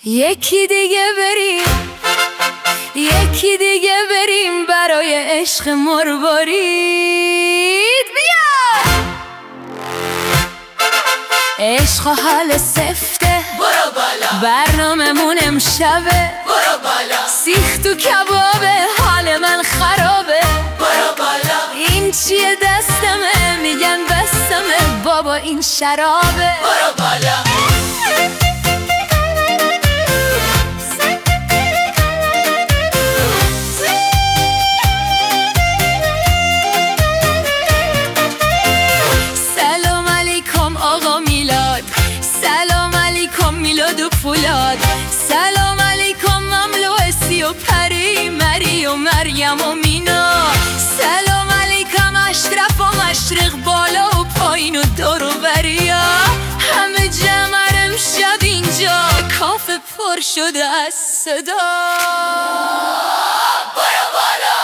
یکی دیگه بریم، یکی دیگه بریم برای عشق مروارید. بیا عشق و حال سفته، برو بالا. برناممون امشبه، برو بالا. سیخ تو کبابه، حال من خرابه. برو بالا. این چیه دستمه، میگن بستمه، بابا این شرابه. برو بالا. سلام علیکم آقا میلاد، سلام علیکم میلاد و فولاد، سلام علیکم مملو اسی و پری، مری و مریم و مینا، سلام علیکم اشرف و مشرق، بالا و پایین و دور و بریا، همه جمع امشب اینجا، کافه پر شده از صدا. برو بالا.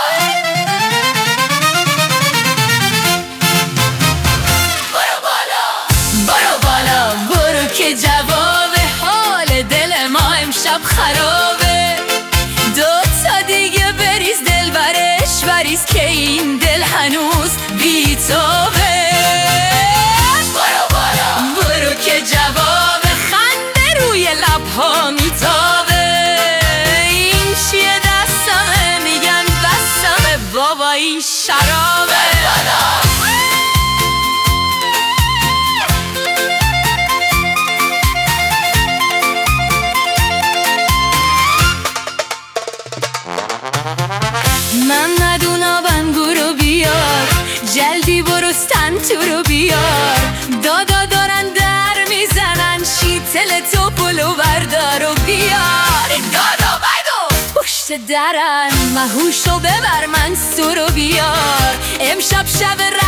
برو که جواب حال دل ما امشب خرابه. دو تا دیگه بریز دل برش بریز که این دل هنوز بیتابه. برو بالا. برو که جواب خنده روی لبها میتابه. این چیه دستمه، میگن بستمه، بابا این شرابه. من ندونم انگورو بیار، جلدی برو سنتو رو بیار، دادا دارن در میزنن، شیتل تو پلو بردار و بیار. دادا بایدو پشت درن مهوشو ببر، من سورو بیار، امشب شب